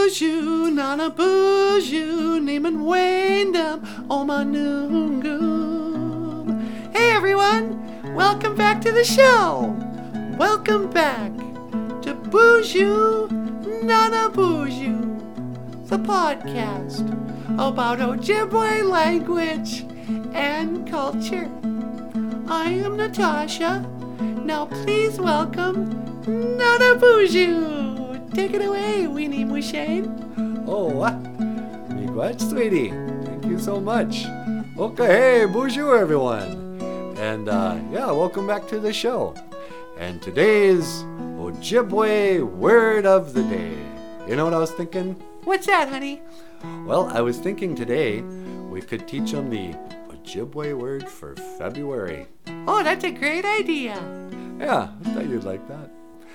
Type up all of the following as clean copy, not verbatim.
Boozhoo, Nana Boozhoo, Neiman Wayndam, Omanungoom. Hey everyone, welcome back to the show. Welcome back to Boozhoo, Nana Boozhoo, the podcast about Ojibwe language and culture. I am Natasha. Now please welcome Nana Boozhoo. Take it away, Weenie Mushane. Oh, miigwech, sweetie. Thank you so much. Okay, hey, bonjour, everyone. And, welcome back to the show. And today's Ojibwe word of the day. You know what I was thinking? What's that, honey? Well, I was thinking today we could teach them the Ojibwe word for February. Oh, that's a great idea. Yeah, I thought you'd like that.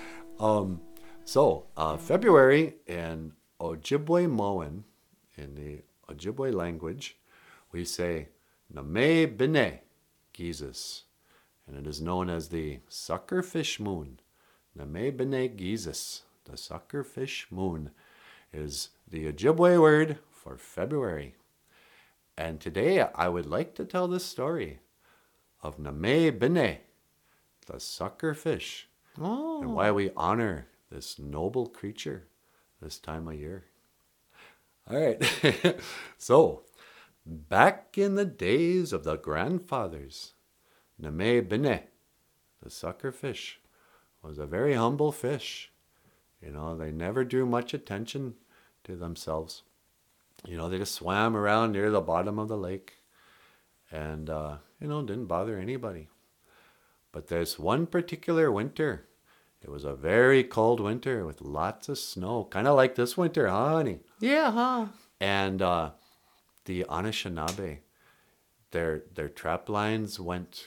So, February in Ojibwe Moan, in the Ojibwe language, we say Name Bine Gizis, and it is known as the Suckerfish Moon. Name Bine Gizis, the Suckerfish Moon, is the Ojibwe word for February. And today I would like to tell the story of Name Bine, the suckerfish, and why we honor this noble creature this time of year. All right. So, back in the days of the grandfathers, Name Bine, the suckerfish, was a very humble fish. You know, they never drew much attention to themselves. You know, they just swam around near the bottom of the lake and, didn't bother anybody. But there's one particular winter. It was a very cold winter with lots of snow, kind of like this winter, huh, honey? Yeah, huh? And the Anishinaabe, their trap lines went,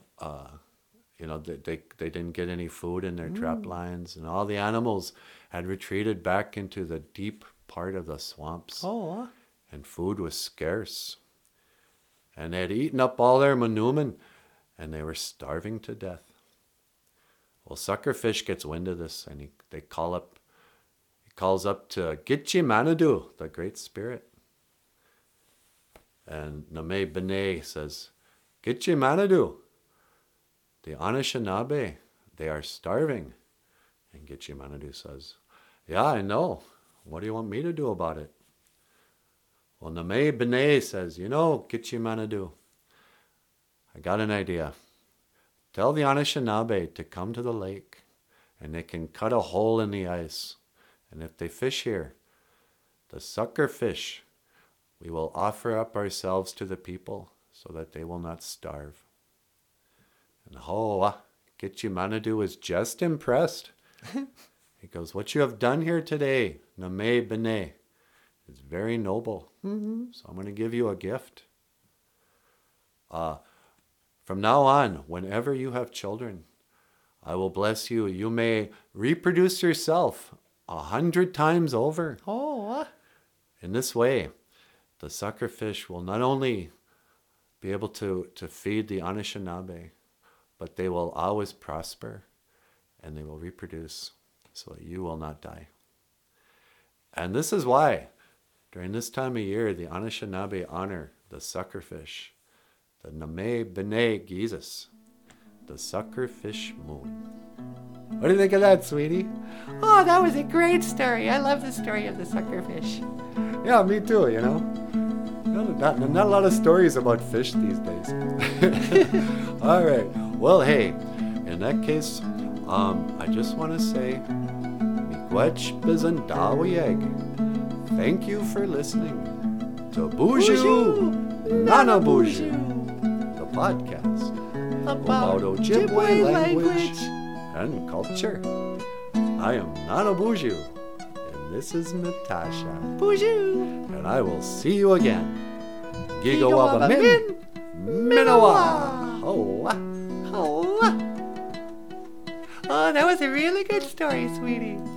they didn't get any food in their trap lines, and all the animals had retreated back into the deep part of the swamps. Oh, and food was scarce. And they had eaten up all their manoomin, and they were starving to death. Well, Suckerfish gets wind of this, and he calls up to Gitche Manadu, the Great Spirit. And Name Bine says, Gitche Manadu, the Anishinaabe, they are starving. And Gitche Manadu says, yeah, I know. What do you want me to do about it? Well, Name Bine says, Gitche Manadu, I got an idea. Tell the Anishinaabe to come to the lake, and they can cut a hole in the ice. And if they fish here, the suckerfish, we will offer up ourselves to the people so that they will not starve. And Gitche Manadu is just impressed. He goes, what you have done here today, Name Bine, is very noble. Mm-hmm. So I'm going to give you a gift. From now on, whenever you have children, I will bless you. You may reproduce yourself 100 times over. Oh. In this way, the suckerfish will not only be able to feed the Anishinaabe, but they will always prosper and they will reproduce so that you will not die. And this is why, during this time of year, the Anishinaabe honor the suckerfish, the Name Bine Gizis, the Suckerfish Moon. What do you think of that, sweetie? Oh, that was a great story. I love the story of the suckerfish. Yeah, me too, Not a lot of stories about fish these days. All right. Well, hey, in that case, I just want to say, miigwech bizandawiyeg. Thank you for listening to Boozhoo, Nana Boozhoo, the podcast about Ojibwe language and culture. I am Nana Boozhoo, and this is Natasha. Boozhoo. And I will see you again. Gigawaba min, minawa. Hoa. Oh, that was a really good story, sweetie.